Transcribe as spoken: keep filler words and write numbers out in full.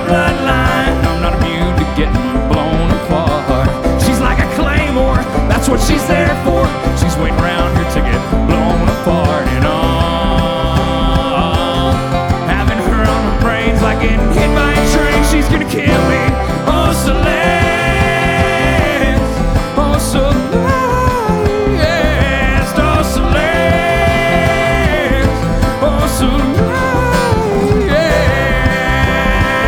bloodline. I'm not immune to getting blown apart. She's like a claymore, that's what she's there